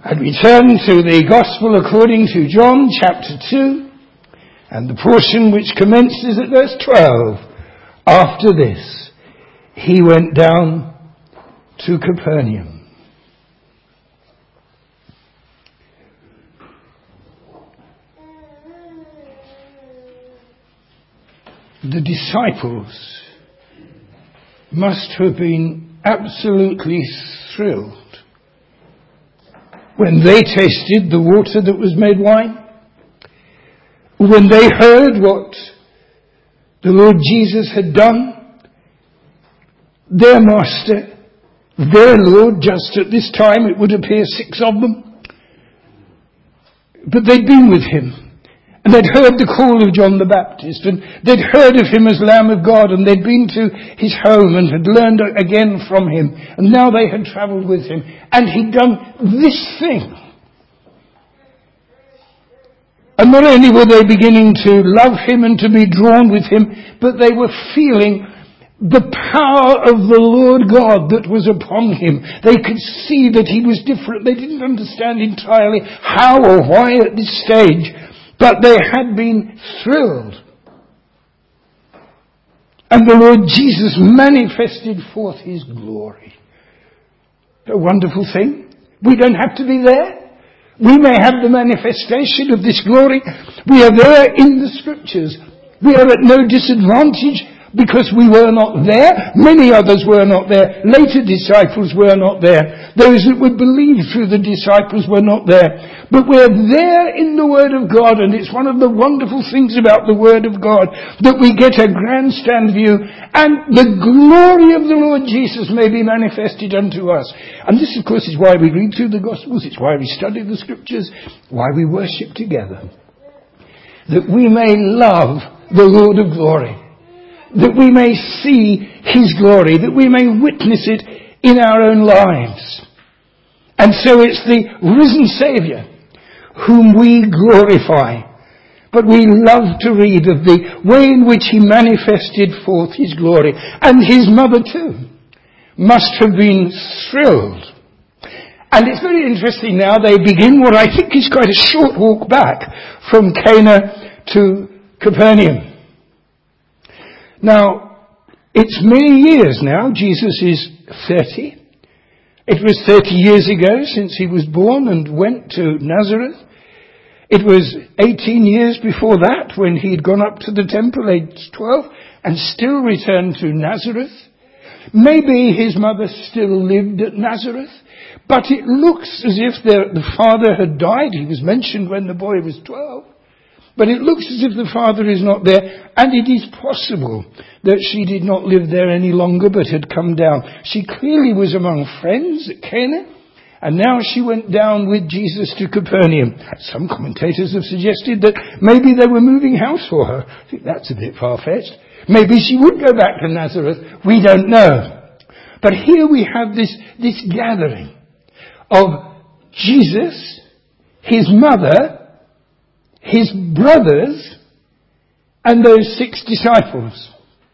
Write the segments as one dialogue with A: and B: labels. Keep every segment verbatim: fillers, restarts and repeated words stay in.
A: And we turn to the Gospel according to John chapter two, and the portion which commences at verse twelve. After this, he went down to Capernaum. The disciples must have been absolutely thrilled when they tasted the water that was made wine, when they heard what the Lord Jesus had done, their master, their Lord, just at this time it would appear six of them, but they'd been with him. And they'd heard the call of John the Baptist, and they'd heard of him as Lamb of God, and they'd been to his home and had learned again from him. And now they had travelled with him, and he'd done this thing. And not only were they beginning to love him and to be drawn with him, but they were feeling the power of the Lord God that was upon him. They could see that he was different. They didn't understand entirely how or why at this stage, but they had been thrilled. And the Lord Jesus manifested forth his glory. A wonderful thing. We don't have to be there. We may have the manifestation of this glory. We are there in the scriptures. We are at no disadvantage because we were not there. Many others were not there. Later disciples were not there. Those that would believe through the disciples were not there. But we're there in the Word of God, and it's one of the wonderful things about the Word of God that we get a grandstand view, and the glory of the Lord Jesus may be manifested unto us. And this, of course, is why we read through the Gospels. It's why we study the Scriptures, why we worship together. That we may love the Lord of glory. That we may see his glory, that we may witness it in our own lives. And so it's the risen Saviour whom we glorify. But we love to read of the way in which he manifested forth his glory. And his mother too must have been thrilled. And it's very interesting now, they begin what I think is quite a short walk back from Cana to Capernaum. Now, it's many years now. Jesus is thirty. It was thirty years ago since he was born and went to Nazareth. It was eighteen years before that when he'd gone up to the temple, aged twelve, and still returned to Nazareth. Maybe his mother still lived at Nazareth, but it looks as if the, the father had died. He was mentioned when the boy was twelve. But it looks as if the father is not there, and it is possible that she did not live there any longer but had come down. She clearly was among friends at Cana, and now she went down with Jesus to Capernaum. Some commentators have suggested that maybe they were moving house for her. I think that's a bit far-fetched. Maybe she would go back to Nazareth. We don't know. But here we have this, this gathering of Jesus, his mother, his brothers, and those six disciples.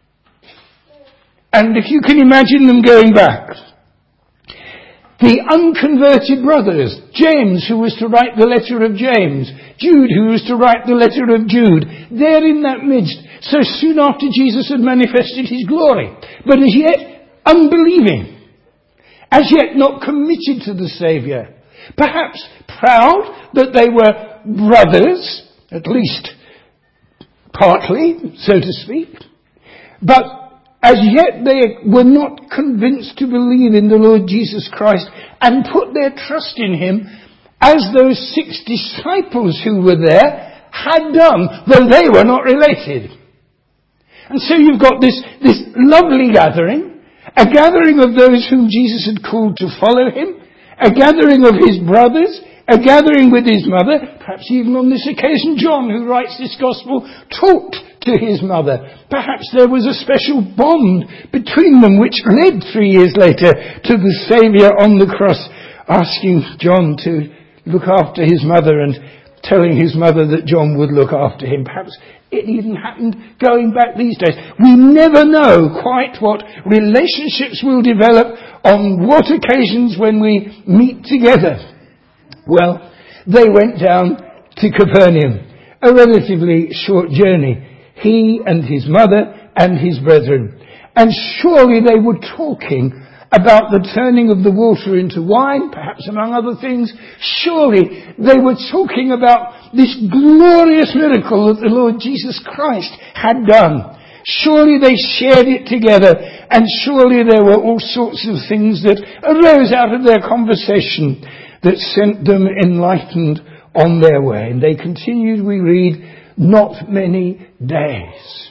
A: And if you can imagine them going back, the unconverted brothers, James, who was to write the letter of James, Jude, who was to write the letter of Jude, they're in that midst, so soon after Jesus had manifested his glory, but as yet unbelieving, as yet not committed to the Saviour, perhaps proud that they were brothers, at least partly, so to speak, but as yet they were not convinced to believe in the Lord Jesus Christ and put their trust in him as those six disciples who were there had done, though they were not related. And so you've got this, this lovely gathering, a gathering of those whom Jesus had called to follow him, a gathering of his brothers, a gathering with his mother. Perhaps even on this occasion John, who writes this gospel, talked to his mother. Perhaps there was a special bond between them which led three years later to the Saviour on the cross asking John to look after his mother and telling his mother that John would look after him. Perhaps it even happened going back these days. We never know quite what relationships will develop on what occasions when we meet together. Well, they went down to Capernaum, a relatively short journey, he and his mother and his brethren. And surely they were talking about the turning of the water into wine, perhaps among other things. Surely they were talking about this glorious miracle that the Lord Jesus Christ had done. Surely they shared it together, and surely there were all sorts of things that arose out of their conversation that sent them enlightened on their way. And they continued, we read, not many days.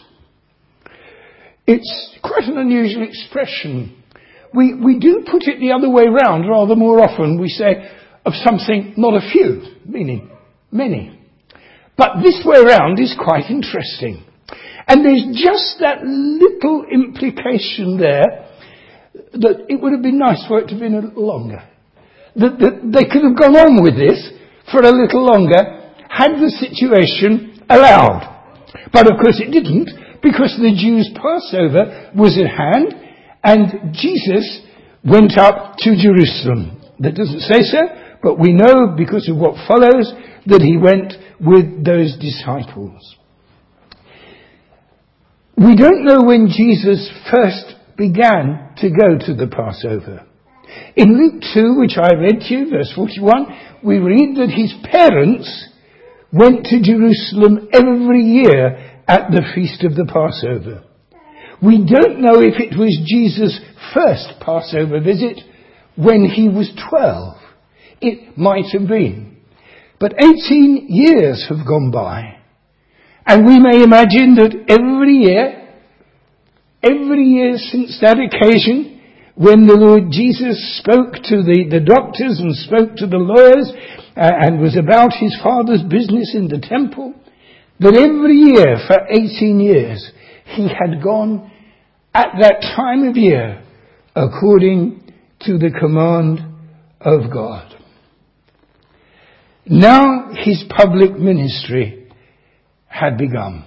A: It's quite an unusual expression. We we do put it the other way round rather more often. We say of something, not a few, meaning many. But this way round is quite interesting. And there's just that little implication there that it would have been nice for it to have been a little longer. That, that they could have gone on with this for a little longer had the situation allowed. But of course it didn't, because the Jews' Passover was at hand and Jesus went up to Jerusalem. That doesn't say so, but we know because of what follows that he went with those disciples. We don't know when Jesus first began to go to the Passover. In Luke two, which I read to you, verse forty-one, we read that his parents went to Jerusalem every year at the feast of the Passover. We don't know if it was Jesus' first Passover visit when he was twelve. It might have been. But eighteen years have gone by. And we may imagine that every year, every year since that occasion, when the Lord Jesus spoke to the, the doctors and spoke to the lawyers uh, and was about his Father's business in the temple, that every year for eighteen years he had gone at that time of year according to the command of God. Now his public ministry had begun.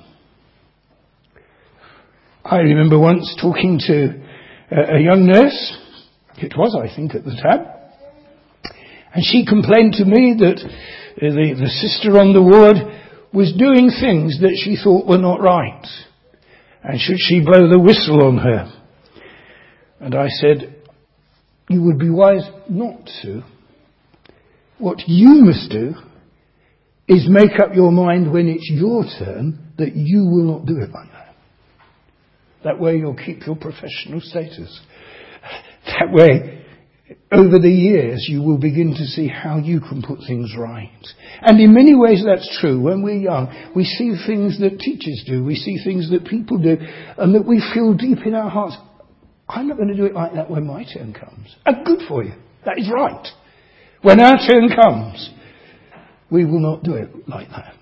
A: I remember once talking to a, a young nurse, it was I think at the time, and she complained to me that the, the sister on the ward was doing things that she thought were not right. And should she blow the whistle on her? And I said, you would be wise not to. What you must do is make up your mind when it's your turn that you will not do it like that. That way you'll keep your professional status. That way, over the years, you will begin to see how you can put things right. And in many ways that's true. When we're young, we see things that teachers do. We see things that people do. And that we feel deep in our hearts, I'm not going to do it like that when my turn comes. And good for you. That is right. When our turn comes, we will not do it like that.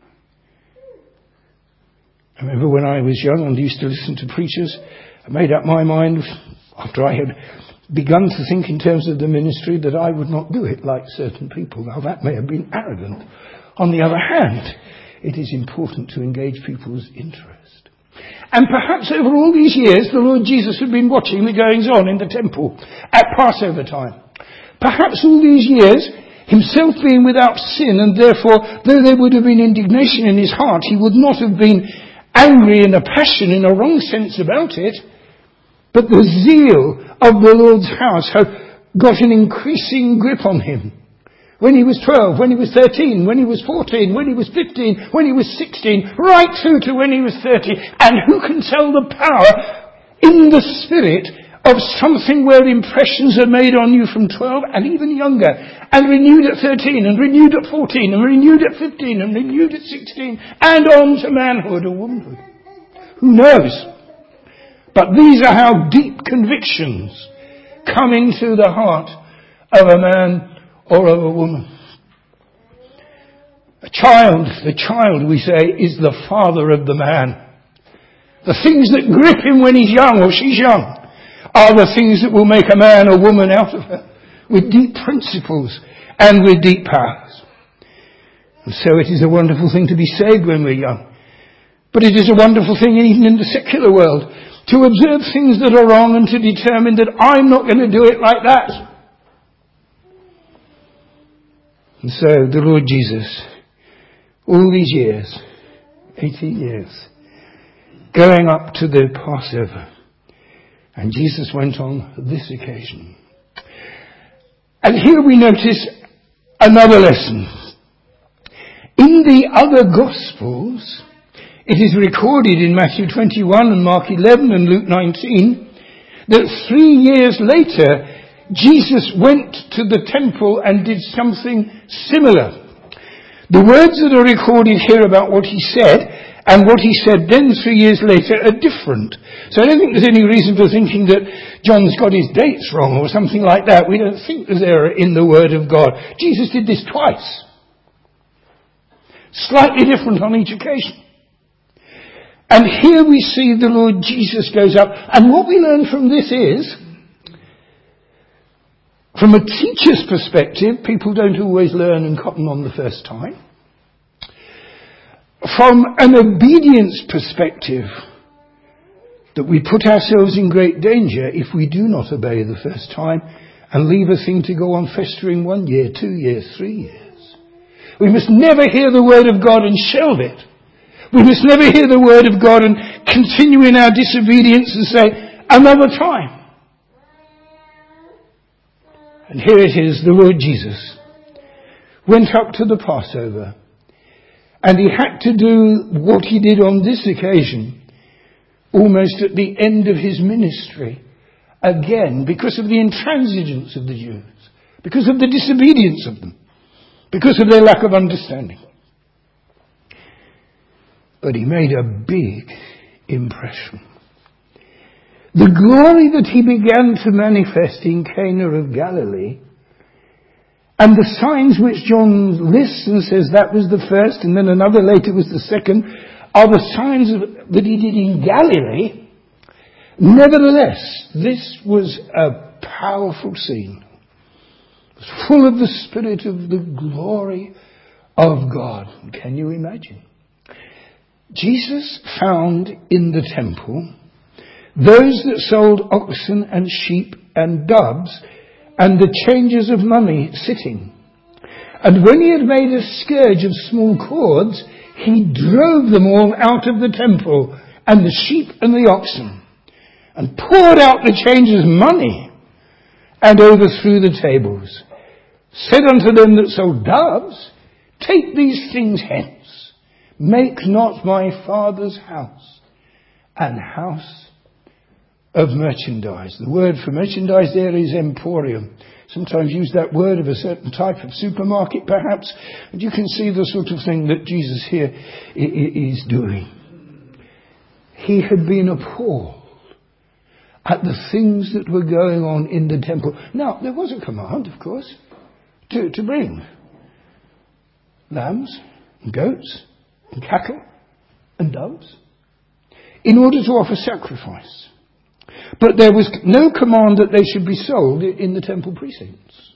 A: I remember when I was young and used to listen to preachers, I made up my mind after I had begun to think in terms of the ministry that I would not do it like certain people. Now that may have been arrogant. On the other hand, it is important to engage people's interest. And perhaps over all these years, the Lord Jesus had been watching the goings on in the temple at Passover time. Perhaps all these years, himself being without sin, and therefore, though there would have been indignation in his heart, he would not have been angry in a passion, in a wrong sense about it. But the zeal of the Lord's house had got an increasing grip on him. When he was twelve, when he was thirteen, when he was fourteen, when he was fifteen, when he was sixteen, right through to when he was thirty. And who can tell the power in the spirit of something where impressions are made on you from twelve and even younger, and renewed at thirteen, and renewed at fourteen, and renewed at fifteen, and renewed at sixteen, and on to manhood or womanhood. Who knows? But these are how deep convictions come into the heart of a man or of a woman. A child, the child, we say, is the father of the man. The things that grip him when he's young or she's young are the things that will make a man or woman out of her, with deep principles and with deep powers. And so it is a wonderful thing to be saved when we're young. But it is a wonderful thing even in the secular world to observe things that are wrong and to determine that I'm not going to do it like that. And so the Lord Jesus, all these years, eighty years, going up to the Passover, and Jesus went on this occasion. And here we notice another lesson. In the other Gospels, it is recorded in Matthew twenty-one and Mark eleven and Luke nineteen that three years later Jesus went to the temple and did something similar. The words that are recorded here about what he said and what he said then three years later are different. So I don't think there's any reason for thinking that John's got his dates wrong or something like that. We don't think there's error in the Word of God. Jesus did this twice. Slightly different on each occasion. And here we see the Lord Jesus goes up. And what we learn from this is, from a teacher's perspective, people don't always learn and cotton on the first time. From an obedience perspective, that we put ourselves in great danger if we do not obey the first time and leave a thing to go on festering one year, two years, three years. We must never hear the word of God and shelve it. We must never hear the word of God and continue in our disobedience and say, another time. And here it is, the Lord Jesus went up to the Passover, and he had to do what he did on this occasion, almost at the end of his ministry, again, because of the intransigence of the Jews, because of the disobedience of them, because of their lack of understanding. But he made a big impression. The glory that he began to manifest in Cana of Galilee, and the signs which John lists and says that was the first and then another later was the second, are the signs of, that he did in Galilee. Nevertheless, this was a powerful scene. It was full of the Spirit of the glory of God. Can you imagine? Jesus found in the temple those that sold oxen and sheep and doves and the changers of money sitting. And when he had made a scourge of small cords, he drove them all out of the temple, and the sheep and the oxen, and poured out the changers' money, and overthrew the tables. Said unto them that sold doves, take these things hence, make not my Father's house an house of merchandise. The word for merchandise there is emporium. Sometimes use that word of a certain type of supermarket perhaps. And you can see the sort of thing that Jesus here is doing. He had been appalled at the things that were going on in the temple. Now, there was a command, of course, to, to bring lambs and goats and cattle and doves in order to offer sacrifice. But there was no command that they should be sold in the temple precincts.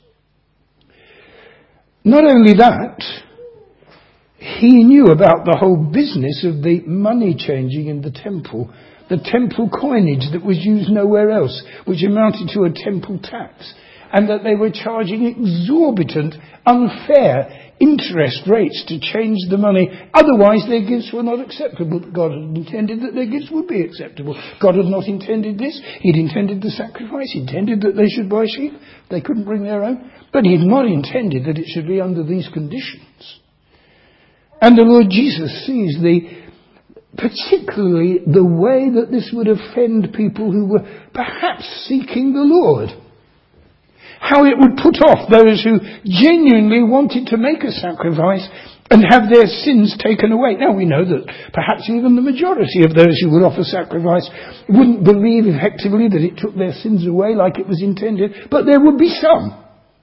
A: Not only that, he knew about the whole business of the money changing in the temple, the temple coinage that was used nowhere else, which amounted to a temple tax, and that they were charging exorbitant, unfair interest rates to change the money. Otherwise, their gifts were not acceptable. God had intended that their gifts would be acceptable. God had not intended this. He'd intended the sacrifice. He intended that they should buy sheep. They couldn't bring their own. But he had not intended that it should be under these conditions. And the Lord Jesus sees the, particularly the way that this would offend people who were perhaps seeking the Lord. How it would put off those who genuinely wanted to make a sacrifice and have their sins taken away. Now we know that perhaps even the majority of those who would offer sacrifice wouldn't believe effectively that it took their sins away like it was intended, but there would be some.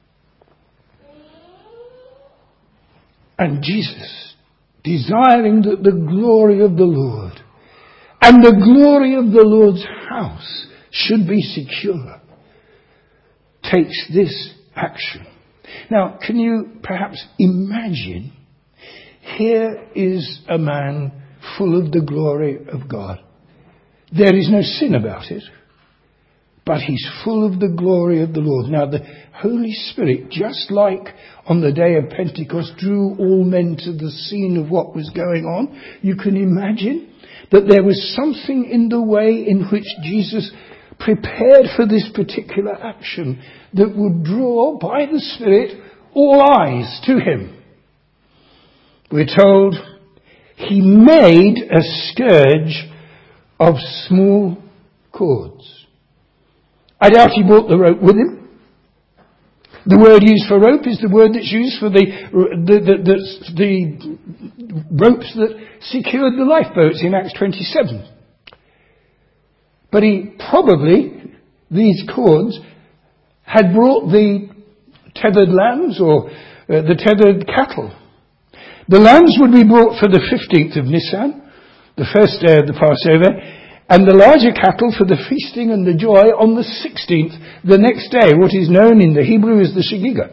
A: And Jesus, desiring that the glory of the Lord and the glory of the Lord's house should be secure, takes this action. Now, can you perhaps imagine, here is a man full of the glory of God. There is no sin about it, but he's full of the glory of the Lord. Now the Holy Spirit, just like on the day of Pentecost, drew all men to the scene of what was going on. You can imagine that there was something in the way in which Jesus prepared for this particular action that would draw by the Spirit all eyes to him. We're told he made a scourge of small cords. I doubt he brought the rope with him. The word used for rope is the word that's used for the the, the, the, the ropes that secured the lifeboats in Acts twenty-seven. But he probably, these cords, had brought the tethered lambs or uh, the tethered cattle. The lambs would be brought for the fifteenth of Nisan, the first day of the Passover, and the larger cattle for the feasting and the joy on the sixteenth, the next day, what is known in the Hebrew as the Shegiga.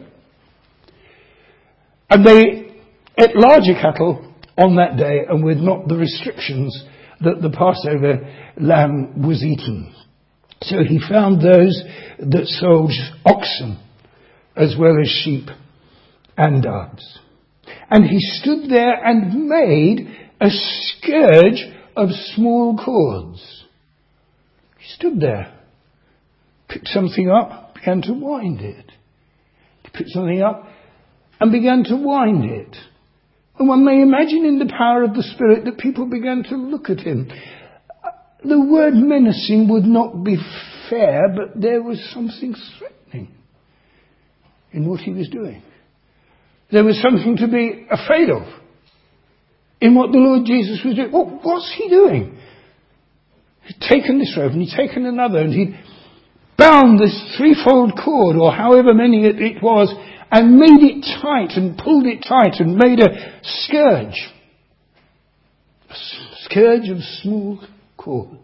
A: And they ate larger cattle on that day and with not the restrictions that the Passover lamb was eaten. So he found those that sold oxen as well as sheep and doves. And he stood there and made a scourge of small cords. He stood there, picked something up, began to wind it. He picked something up and began to wind it. And one may imagine in the power of the Spirit that people began to look at him. The word menacing would not be fair, but there was something threatening in what he was doing. There was something to be afraid of in what the Lord Jesus was doing. What was he doing? He'd taken this rope and he'd taken another and he'd bound this threefold cord or however many it, it was and made it tight and pulled it tight and made a scourge. A scourge of small cords.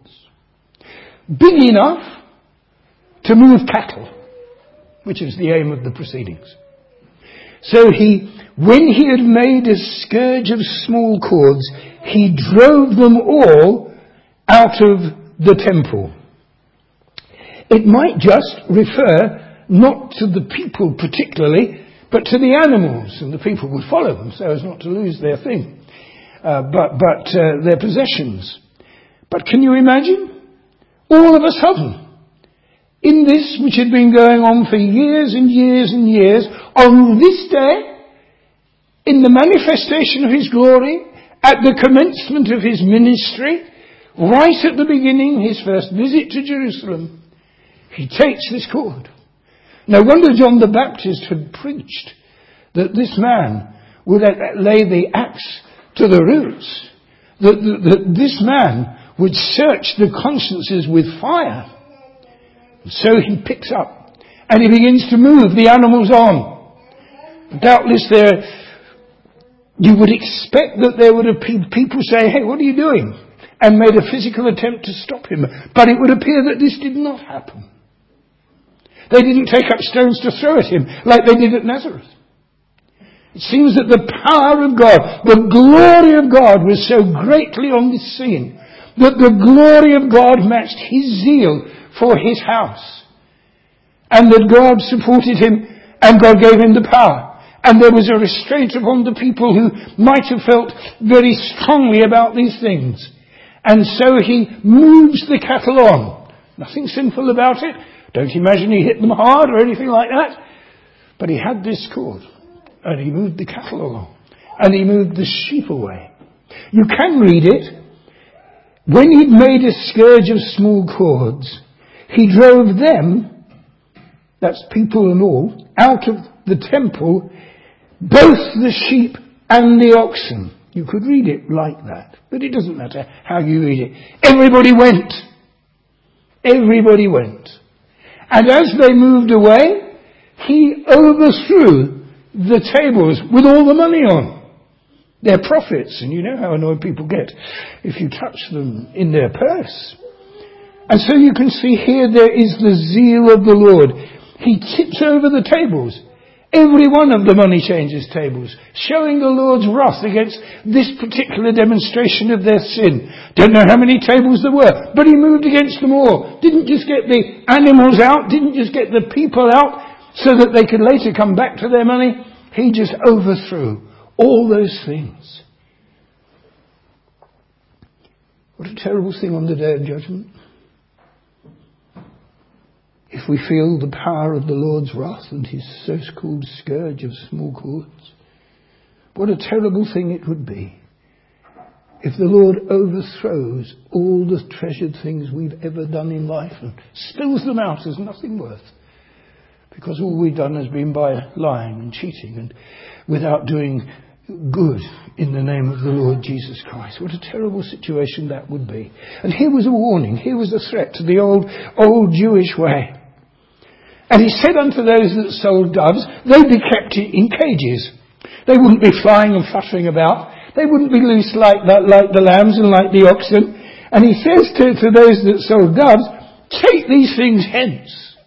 A: Big enough to move cattle, which is the aim of the proceedings. So he, when he had made a scourge of small cords, he drove them all out of the temple. It might just refer not to the people particularly, but to the animals, and the people would follow them so as not to lose their thing, uh, but, but uh, their possessions. But can you imagine? All of a sudden, in this which had been going on for years and years and years, on this day, in the manifestation of his glory, at the commencement of his ministry, right at the beginning, his first visit to Jerusalem, he takes this cord. No wonder John the Baptist had preached that this man would lay the axe to the roots, that, that, that this man would search the consciences with fire. So he picks up and he begins to move the animals on. Doubtless there, you would expect that there would have been people say, "Hey, what are you doing?" and made a physical attempt to stop him. But it would appear that this did not happen. They didn't take up stones to throw at him like they did at Nazareth. It seems that the power of God, the glory of God was so greatly on this scene that the glory of God matched his zeal for his house. And that God supported him and God gave him the power. And there was a restraint upon the people who might have felt very strongly about these things. And so he moves the cattle on. Nothing sinful about it. Don't imagine he hit them hard or anything like that. But he had this cord. And he moved the cattle along. And he moved the sheep away. You can read it. When he'd made a scourge of small cords, he drove them, that's people and all, out of the temple, both the sheep and the oxen. You could read it like that, but it doesn't matter how you read it. Everybody went. Everybody went. And as they moved away, he overthrew the tables with all the money on. Their profits, and you know how annoyed people get if you touch them in their purse. And so you can see here there is the zeal of the Lord. He tips over the tables Every one of the money changers' tables, showing the Lord's wrath against this particular demonstration of their sin. Don't know how many tables there were, but he moved against them all. Didn't just get the animals out, didn't just get the people out so that they could later come back to their money. He just overthrew all those things. What a terrible thing on the day of judgment. If we feel the power of the Lord's wrath and his so-called scourge of small cords, what a terrible thing it would be if the Lord overthrows all the treasured things we've ever done in life and spills them out as nothing worth, because all we've done has been by lying and cheating and without doing good in the name of the Lord Jesus Christ. What a terrible situation that would be. And here was a warning, here was a threat to the old, old Jewish way. And he said unto those that sold doves, they'd be kept in cages. They wouldn't be flying and fluttering about. They wouldn't be loose like that, like the lambs and like the oxen. And he says to, to those that sold doves, take these things hence.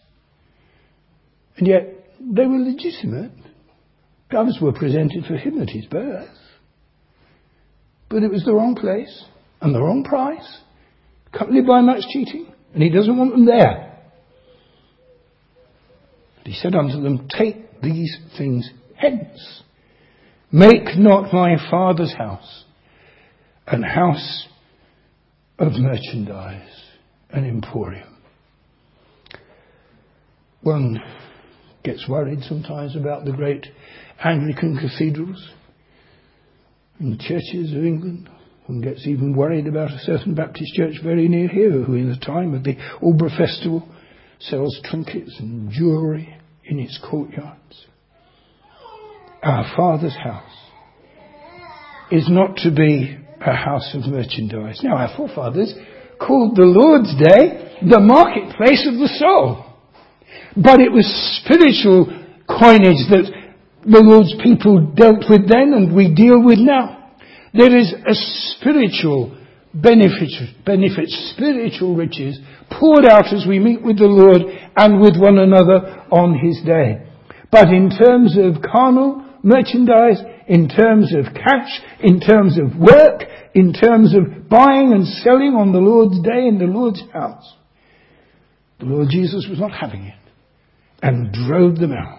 A: And yet, they were legitimate. Doves were presented for him at his birth. But it was the wrong place and the wrong price, accompanied by much cheating. And he doesn't want them there. He said unto them, take these things hence. Make not my Father's house an house of merchandise, an emporium. One gets worried sometimes about the great Anglican cathedrals and the churches of England. One gets even worried about a certain Baptist church very near here who in the time of the Albury Festival sells trinkets and jewellery in its courtyards. Our Father's house is not to be a house of merchandise. Now, our forefathers called the Lord's Day the marketplace of the soul. But it was spiritual coinage that the Lord's people dealt with then and we deal with now. There is a spiritual benefit, benefit, spiritual riches poured out as we meet with the Lord and with one another on his day. But in terms of carnal merchandise, in terms of cash, in terms of work, in terms of buying and selling on the Lord's day in the Lord's house, the Lord Jesus was not having it and drove them out.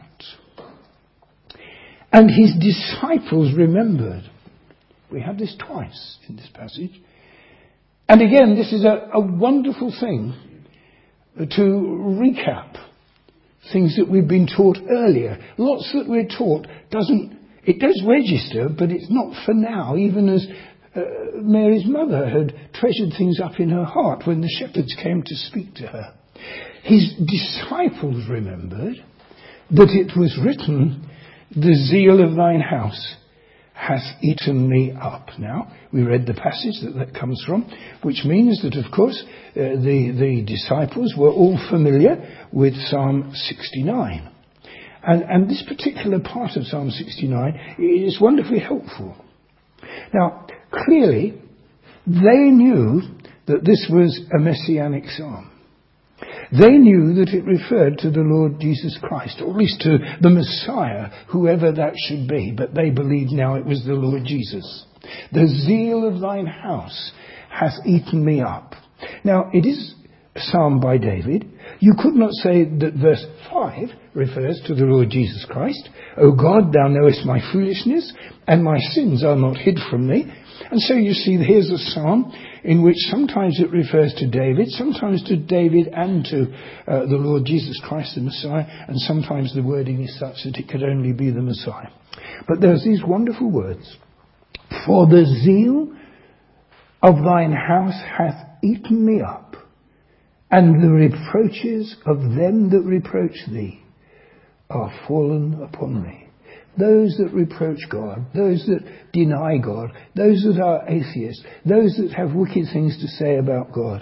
A: And his disciples remembered. We have this twice in this passage. And again, this is a, a wonderful thing to recap things that we've been taught earlier. Lots that we're taught doesn't, it does register, but it's not for now, even as uh, Mary's mother had treasured things up in her heart when the shepherds came to speak to her. His disciples remembered that it was written, the zeal of thine house hath eaten me up. Now, we read the passage that that comes from, which means that, of course, uh, the, the disciples were all familiar with Psalm sixty-nine. And, and this particular part of Psalm sixty-nine is wonderfully helpful. Now, clearly, they knew that this was a messianic psalm. They knew that it referred to the Lord Jesus Christ, or at least to the Messiah, whoever that should be. But they believed now it was the Lord Jesus. The zeal of thine house hath eaten me up. Now, it is a psalm by David. You could not say that verse five refers to the Lord Jesus Christ. O God, thou knowest my foolishness, and my sins are not hid from thee. And so you see, here's a psalm in which sometimes it refers to David, sometimes to David and to uh, the Lord Jesus Christ, the Messiah, and sometimes the wording is such that it could only be the Messiah. But there's these wonderful words. For the zeal of thine house hath eaten me up, and the reproaches of them that reproach thee are fallen upon me. Those that reproach God, those that deny God, those that are atheists, those that have wicked things to say about God,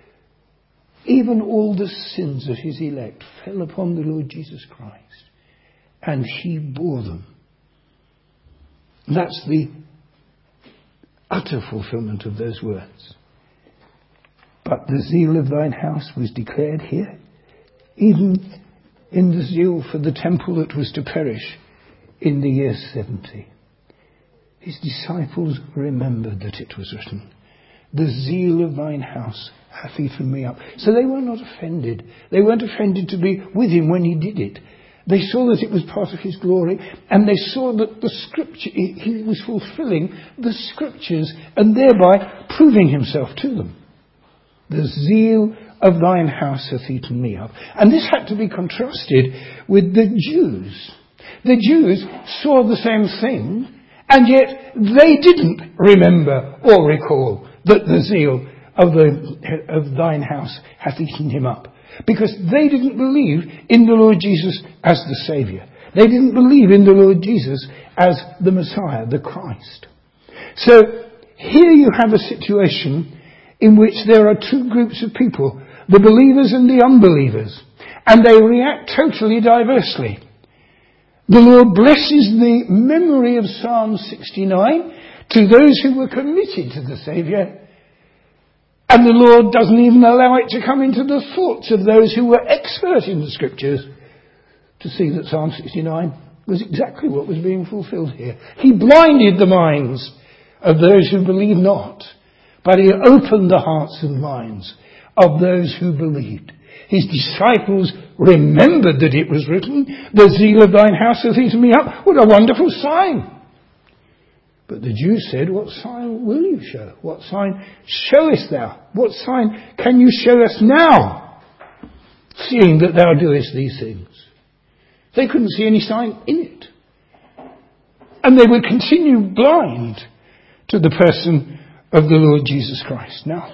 A: even all the sins of his elect fell upon the Lord Jesus Christ, and he bore them. That's the utter fulfillment of those words. But the zeal of thine house was declared here, even in the zeal for the temple that was to perish in the year seventy. His disciples remembered that it was written, the zeal of thine house hath eaten me up. So they were not offended. They weren't offended to be with him when he did it. They saw that it was part of his glory, and they saw that the scripture, he was fulfilling the scriptures and thereby proving himself to them. The zeal of thine house hath eaten me up. And this had to be contrasted with the Jews. The Jews saw the same thing, and yet they didn't remember or recall that the zeal of, the, of thine house hath eaten him up. Because they didn't believe in the Lord Jesus as the Saviour. They didn't believe in the Lord Jesus as the Messiah, the Christ. So here you have a situation in which there are two groups of people, the believers and the unbelievers, and they react totally diversely. The Lord blesses the memory of Psalm sixty-nine to those who were committed to the Saviour, and the Lord doesn't even allow it to come into the thoughts of those who were expert in the Scriptures to see that Psalm sixty-nine was exactly what was being fulfilled here. He blinded the minds of those who believe not, but he opened the hearts and minds of those who believed. His disciples remembered that it was written, the zeal of thine house hath eaten me up. What a wonderful sign! But the Jews said, what sign will you show? What sign showest thou? What sign can you show us now, seeing that thou doest these things? They couldn't see any sign in it. And they would continue blind to the person of the Lord Jesus Christ. Now,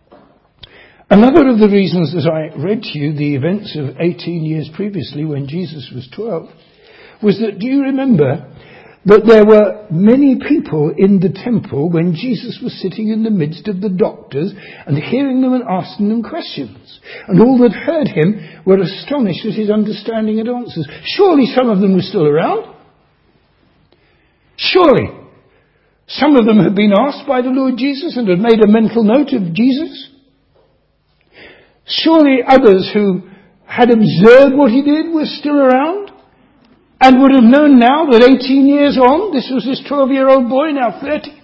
A: another of the reasons that I read to you the events of eighteen years previously when Jesus was twelve was that, do you remember that there were many people in the temple when Jesus was sitting in the midst of the doctors and hearing them and asking them questions. And all that heard him were astonished at his understanding and answers. Surely some of them were still around. Surely some of them had been asked by the Lord Jesus and had made a mental note of Jesus. Surely others who had observed what he did were still around and would have known now that eighteen years on, this was this twelve-year-old boy, now thirty.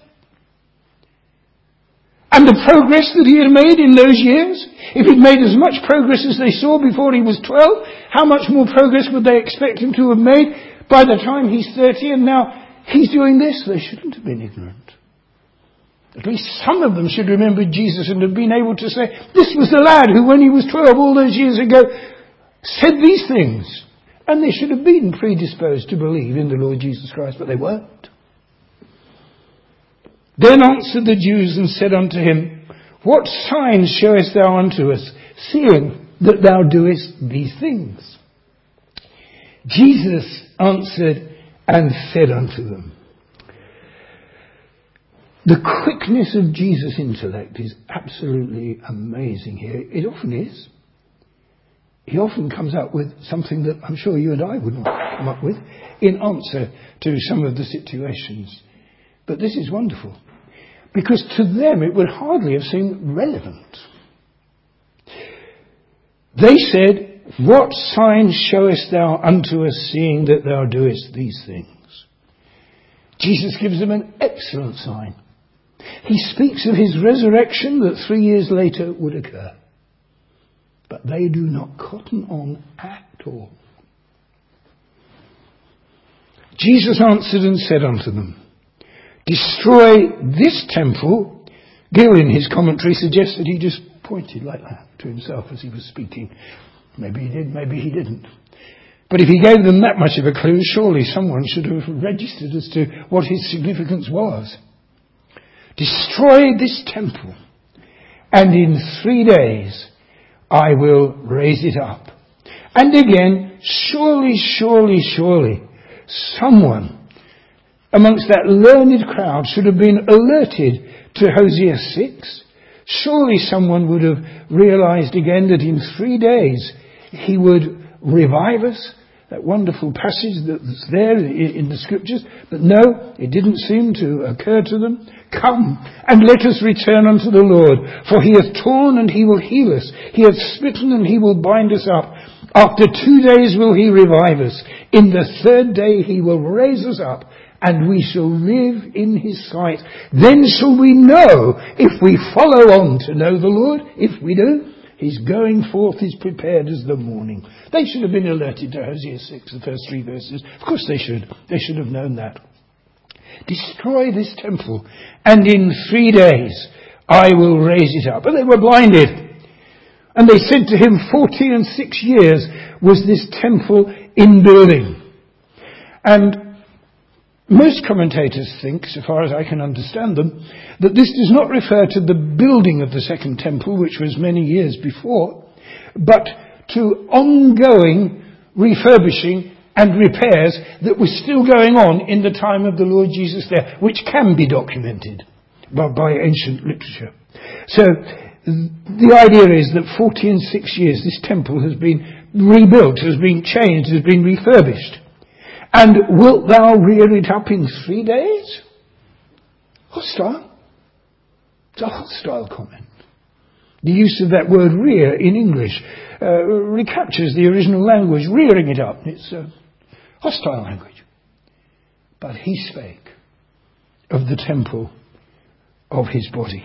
A: And the progress that he had made in those years, if he'd made as much progress as they saw before he was twelve, how much more progress would they expect him to have made by the time he's thirty? And now he's doing this. They shouldn't have been ignorant. At least some of them should remember Jesus and have been able to say, this was the lad who, when he was twelve all those years ago, said these things. And they should have been predisposed to believe in the Lord Jesus Christ, but they weren't. Then answered the Jews and said unto him, what sign showest thou unto us, seeing that thou doest these things? Jesus answered and said unto them. The quickness of Jesus' intellect is absolutely amazing here. It often is. He often comes up with something that I'm sure you and I wouldn't come up with in answer to some of the situations. But this is wonderful, because to them it would hardly have seemed relevant. They said, what sign showest thou unto us, seeing that thou doest these things? Jesus gives them an excellent sign. He speaks of his resurrection that three years later would occur. But they do not cotton on at all. Jesus answered and said unto them, destroy this temple. Gill in his commentary suggests that he just pointed like that to himself as he was speaking. Maybe he did, maybe he didn't. But if he gave them that much of a clue, surely someone should have registered as to what his significance was. Destroy this temple, and in three days I will raise it up. And again, surely, surely, surely, someone amongst that learned crowd should have been alerted to Hosea six. Surely someone would have realized again that in three days he would revive us. That wonderful passage that's there in the scriptures. But no, it didn't seem to occur to them. Come and let us return unto the Lord, for he hath torn and he will heal us. He hath smitten and he will bind us up. After two days will he revive us. In the third day he will raise us up, and we shall live in his sight. Then shall we know if we follow on to know the Lord. If we do, his going forth is prepared as the morning. They should have been alerted to Hosea six, the first three verses. Of course they should. They should have known that. Destroy this temple, and in three days I will raise it up. But they were blinded. And they said to him, forty and six years was this temple in building. And most commentators think, so far as I can understand them, that this does not refer to the building of the second temple, which was many years before, but to ongoing refurbishing and repairs that were still going on in the time of the Lord Jesus there, which can be documented by, by ancient literature. So the idea is that forty and six years this temple has been rebuilt, has been changed, has been refurbished. And wilt thou rear it up in three days? Hostile. It's a hostile comment. The use of that word rear in English uh, recaptures the original language, rearing it up. It's a hostile language. But he spake of the temple of his body.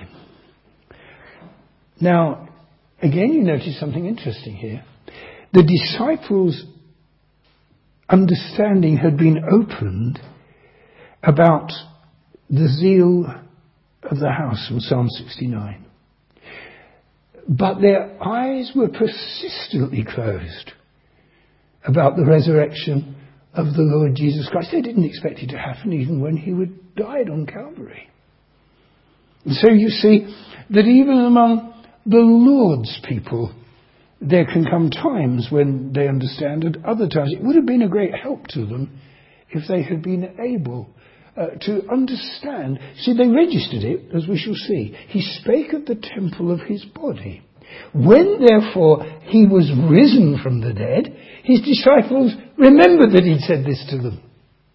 A: Now, again, you notice something interesting here. The disciples' understanding had been opened about the zeal of the house from Psalm sixty-nine. But their eyes were persistently closed about the resurrection of the Lord Jesus Christ. They didn't expect it to happen even when he would died on Calvary. And so you see that even among the Lord's people, there can come times when they understand, and other times it would have been a great help to them if they had been able uh, to understand. See, they registered it, as we shall see. He spake of the temple of his body. When, therefore, he was risen from the dead, his disciples remembered that he'd said this to them.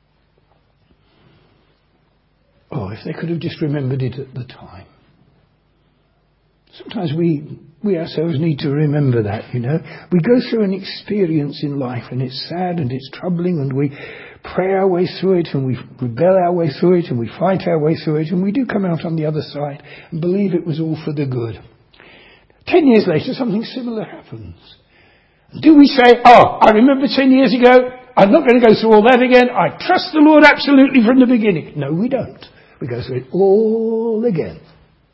A: Oh, if they could have just remembered it at the time. Sometimes we we ourselves need to remember that, you know. We go through an experience in life and it's sad and it's troubling and we pray our way through it and we rebel our way through it and we fight our way through it and we do come out on the other side and believe it was all for the good. Ten years later, something similar happens. Do we say, oh, I remember ten years ago, I'm not going to go through all that again. I trust the Lord absolutely from the beginning. No, we don't. We go through it all again.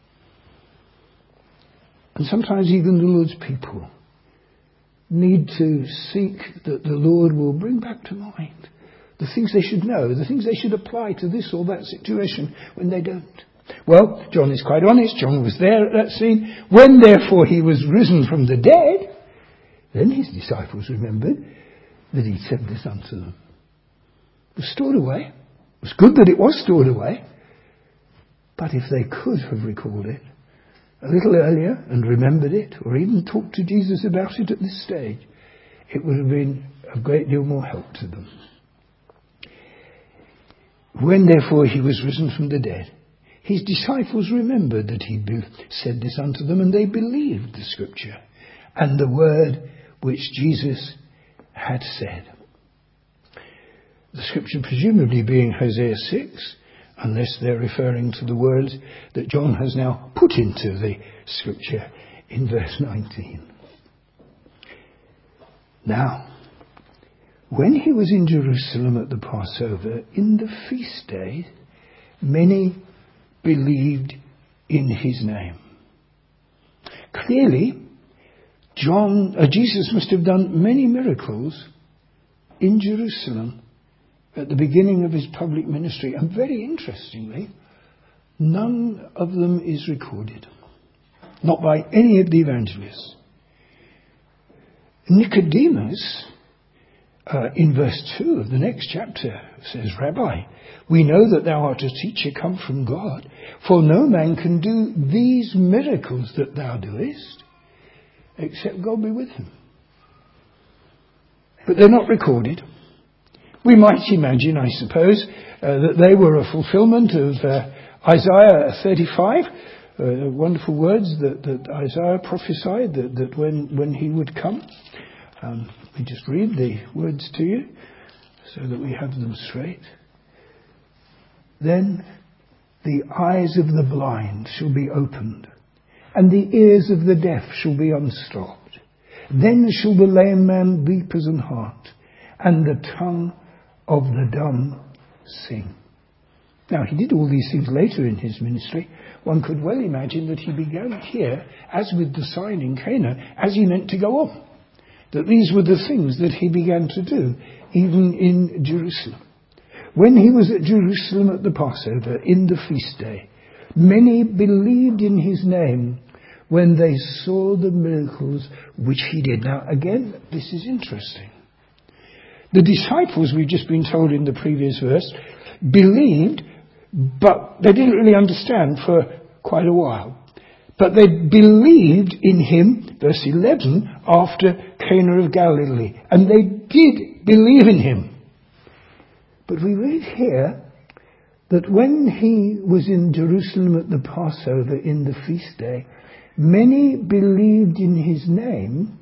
A: And sometimes even the Lord's people need to seek that the Lord will bring back to mind the things they should know, the things they should apply to this or that situation when they don't. Well, John is quite honest. John was there at that scene. When therefore he was risen from the dead, then his disciples remembered that he said this unto them. It was stored away. It was good that it was stored away. But if they could have recalled it a little earlier and remembered it, or even talked to Jesus about it at this stage, it would have been a great deal more help to them. When therefore he was risen from the dead, his disciples remembered that he said this unto them, and they believed the scripture and the word which Jesus had said. The scripture presumably being Hosea six, unless they're referring to the words that John has now put into the scripture in verse nineteen. Now, when he was in Jerusalem at the Passover, in the feast day, many believed in his name. Clearly, John, uh, Jesus must have done many miracles in Jerusalem at the beginning of his public ministry. And very interestingly, none of them is recorded. Not by any of the evangelists. Nicodemus, uh, in verse two of the next chapter, says, Rabbi, we know that thou art a teacher come from God, for no man can do these miracles that thou doest, except God be with him. But they're not recorded. We might imagine, I suppose, uh, that they were a fulfillment of uh, Isaiah thirty-five, uh, wonderful words that, that Isaiah prophesied that, that when, when he would come. Um, let me just read the words to you so that we have them straight. Then the eyes of the blind shall be opened, and the ears of the deaf shall be unstopped. Then shall the lame man leap as an hart, and the tongue of the dumb sing. Now, he did all these things later in his ministry. One could well imagine that he began here, as with the sign in Cana, as he meant to go on. That these were the things that he began to do, even in Jerusalem. When he was at Jerusalem at the Passover, in the feast day, many believed in his name when they saw the miracles which he did. Now, again, this is interesting. The disciples, we've just been told in the previous verse, believed, but they didn't really understand for quite a while. But they believed in him, verse eleven, after Cana of Galilee. And they did believe in him. But we read here that when he was in Jerusalem at the Passover in the feast day, many believed in his name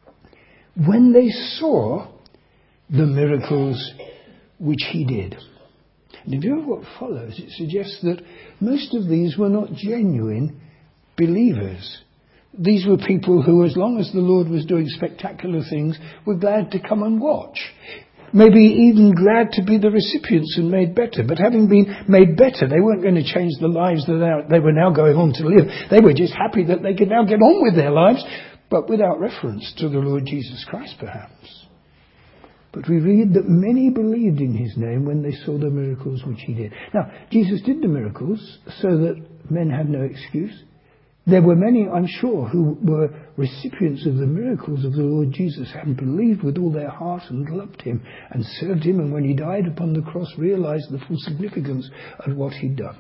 A: when they saw the miracles which he did. And in view of what follows, it suggests that most of these were not genuine believers. These were people who, as long as the Lord was doing spectacular things, were glad to come and watch. Maybe even glad to be the recipients and made better. But having been made better, they weren't going to change the lives that they were now going on to live. They were just happy that they could now get on with their lives, but without reference to the Lord Jesus Christ, perhaps. But we read that many believed in his name when they saw the miracles which he did. Now, Jesus did the miracles so that men had no excuse. There were many, I'm sure, who were recipients of the miracles of the Lord Jesus and believed with all their heart and loved him and served him, and when he died upon the cross realized the full significance of what he'd done.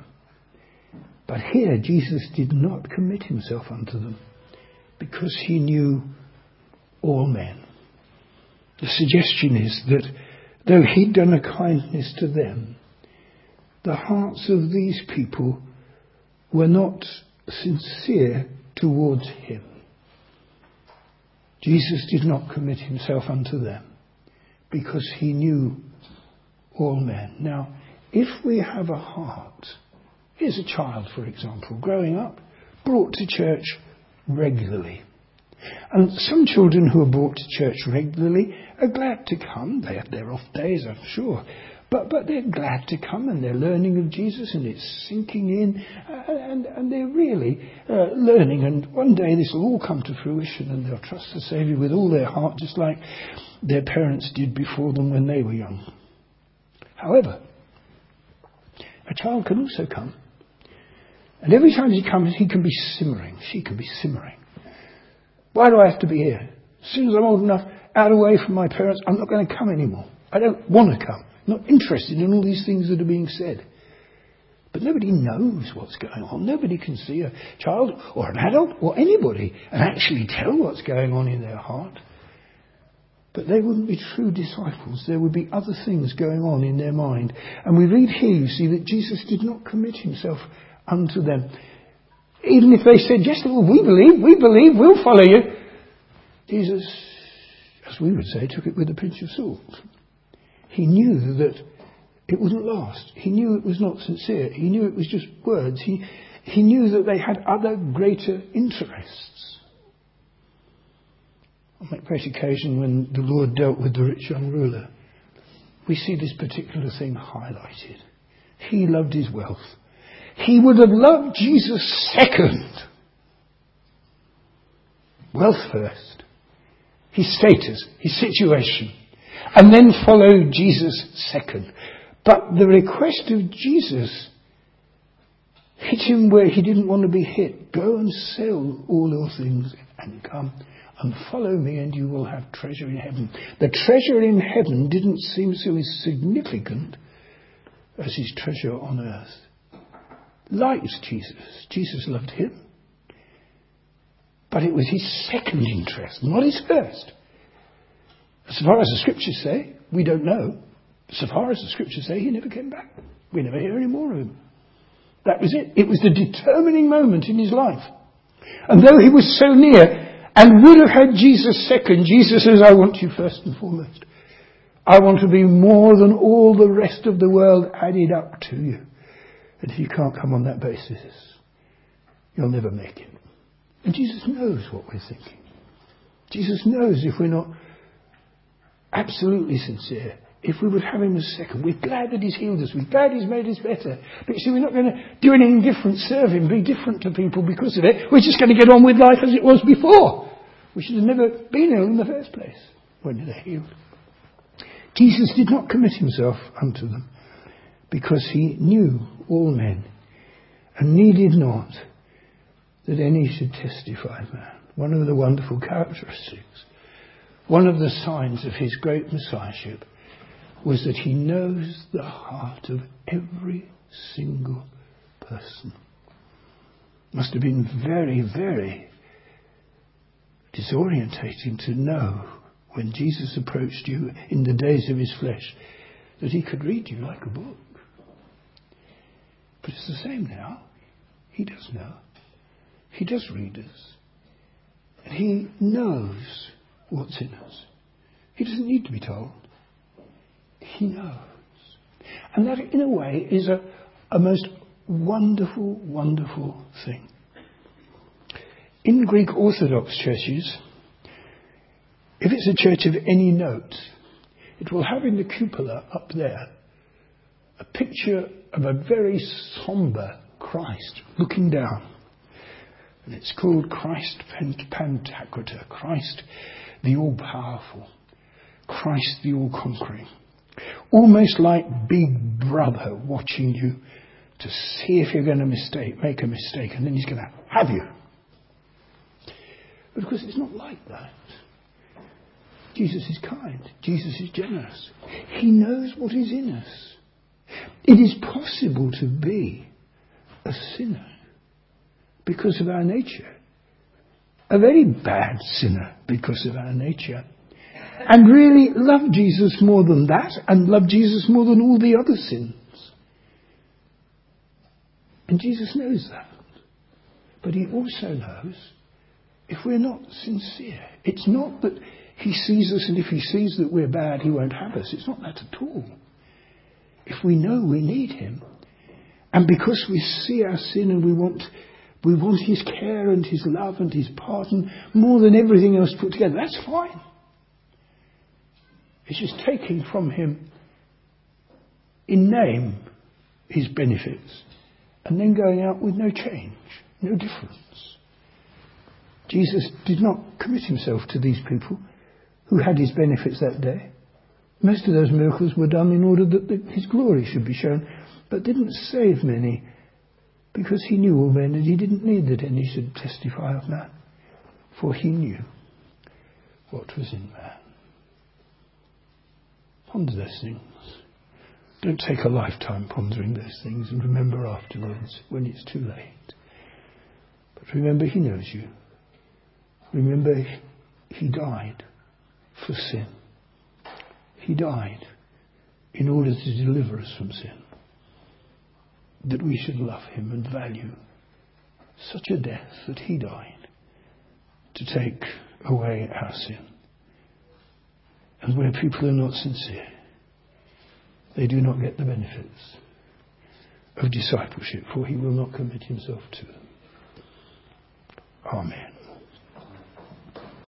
A: But here Jesus did not commit himself unto them because he knew all men. The suggestion is that though he'd done a kindness to them, the hearts of these people were not sincere towards him. Jesus did not commit himself unto them because he knew all men. Now, if we have a heart, here's a child, for example, growing up, brought to church regularly. And some children who are brought to church regularly are glad to come. They have their off days, I'm sure. But but they're glad to come, and they're learning of Jesus, and it's sinking in, uh, and, and they're really uh, learning. And one day this will all come to fruition, and they'll trust the Saviour with all their heart, just like their parents did before them when they were young. However, a child can also come, and every time he comes, he can be simmering. She can be simmering. Why do I have to be here? As soon as I'm old enough, out away from my parents, I'm not going to come anymore. I don't want to come. I'm not interested in all these things that are being said. But nobody knows what's going on. Nobody can see a child or an adult or anybody and actually tell what's going on in their heart. But they wouldn't be true disciples. There would be other things going on in their mind. And we read here, you see, that Jesus did not commit himself unto them. Even if they said, yes, Lord, we believe, we believe, we'll follow you. Jesus, as we would say, took it with a pinch of salt. He knew that it wouldn't last. He knew it was not sincere. He knew it was just words. He, he knew that they had other greater interests. On that great occasion when the Lord dealt with the rich young ruler, we see this particular thing highlighted. He loved his wealth. He would have loved Jesus second. Wealth first. His status, his situation. And then followed Jesus second. But the request of Jesus hit him where he didn't want to be hit. Go and sell all your things and come and follow me, and you will have treasure in heaven. The treasure in heaven didn't seem so significant as his treasure on earth. Liked Jesus. Jesus loved him. But it was his second interest, not his first. As far as the scriptures say, we don't know. So far as the scriptures say, he never came back. We never hear any more of him. That was it. It was the determining moment in his life. And though he was so near, and would have had Jesus second, Jesus says, I want you first and foremost. I want to be more than all the rest of the world added up to you. And if you can't come on that basis, you'll never make it. And Jesus knows what we're thinking. Jesus knows if we're not absolutely sincere, if we would have him as second. We're glad that he's healed us. We're glad he's made us better. But you see, we're not going to do anything different, serve him, be different to people because of it. We're just going to get on with life as it was before. We should have never been ill in the first place when they're healed. Jesus did not commit himself unto them because he knew all men and needed not that any should testify of man. One of the wonderful characteristics, one of the signs of his great messiahship was that he knows the heart of every single person. Must have been very, very disorientating to know when Jesus approached you in the days of his flesh that he could read you like a book. But it's the same now. He does know. He does read us. And he knows what's in us. He doesn't need to be told. He knows. And that, in a way, is a, a most wonderful, wonderful thing. In Greek Orthodox churches, if it's a church of any note, it will have in the cupola up there a picture of a very sombre Christ looking down. And it's called Christ Pantocrator, Christ the All-Powerful, Christ the All-Conquering. Almost like Big Brother watching you to see if you're going to mistake, make a mistake, and then he's going to have you. But of course it's not like that. Jesus is kind. Jesus is generous. He knows what is in us. It is possible to be a sinner because of our nature. A very bad sinner because of our nature. And really love Jesus more than that, and love Jesus more than all the other sins. And Jesus knows that. But he also knows if we're not sincere. It's not that he sees us, and if he sees that we're bad, he won't have us. It's not that at all. If we know we need him, and because we see our sin and we want we want his care and his love and his pardon more than everything else put together, that's fine. It's just taking from him in name his benefits and then going out with no change, no difference. Jesus did not commit himself to these people who had his benefits that day. Most of those miracles were done in order that the, his glory should be shown, but didn't save many because he knew all men and he didn't need that any should testify of man, for he knew what was in man. Ponder those things. Don't take a lifetime pondering those things and remember afterwards when it's too late. But remember he knows you. Remember he died for sin. He died in order to deliver us from sin. That we should love him and value such a death that he died to take away our sin. And where people are not sincere, they do not get the benefits of discipleship, for he will not commit himself to them. Amen.